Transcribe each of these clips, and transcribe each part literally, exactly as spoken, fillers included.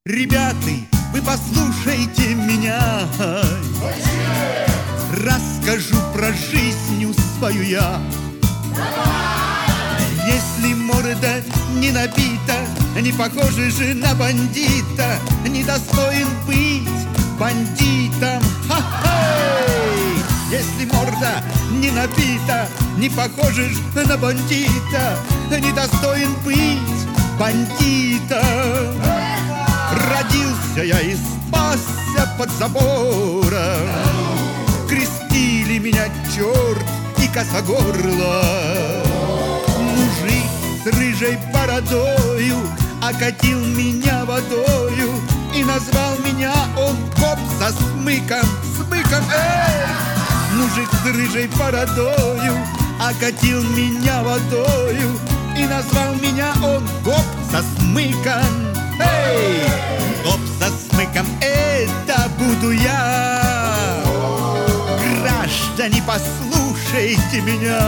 Ребята, вы послушайте меня. Расскажу про жизнь свою я. Если морда не набита, не похожа же на бандита, не достоин быть бандитом. Ха-хей! Если морда не набита, не похожа же на бандита, не достоин быть бандитом. Родился я и спасся под забором, крестили меня черт и косогорло. Мужик с рыжей бородою окатил меня водою и назвал меня он коп со смыком, смыком, эй! Мужик с рыжей бородою окатил меня водою и назвал меня он коп со смыком, эй! Коп со смыком — это буду я. Граждане, послушайте меня.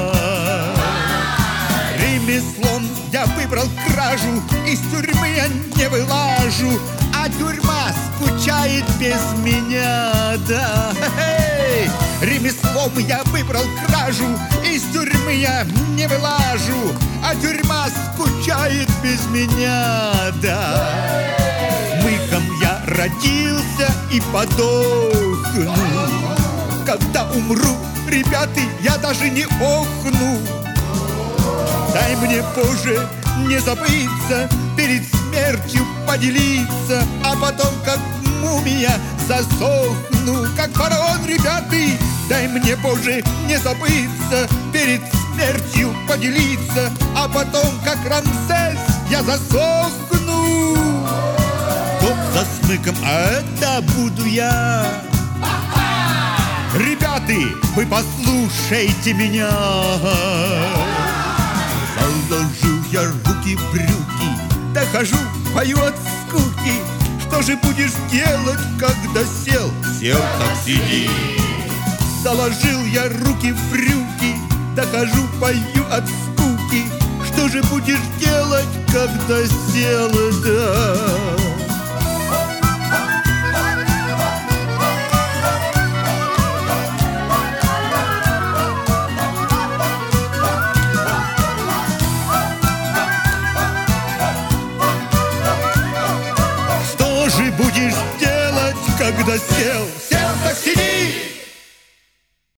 Ремеслом я выбрал кражу, из тюрьмы я не вылажу, а тюрьма скучает без меня, да. Хе-хей! Ремеслом я выбрал кражу, из тюрьмы я не вылажу, а тюрьма скучает без меня, да. Смыком я родился и подохну. Когда умру, ребята, я даже не охну. Дай мне, Боже, не забыться, перед смертью поделиться, а потом, как мумия, засохну, как фараон, ребята. Дай мне, Боже, не забыться, перед смертью поделиться, а потом, как Рамсес, я засохну. Коп со смыком, а это буду я. Ребята, вы послушайте меня. Заложил я руки в брюки, да хожу, пою от скуки. Что же будешь делать, когда сел? Сел, так сиди. Заложил я руки в брюки, да хожу, пою от скуки. Что же будешь делать, когда сел, да? Что же будешь делать, когда сел?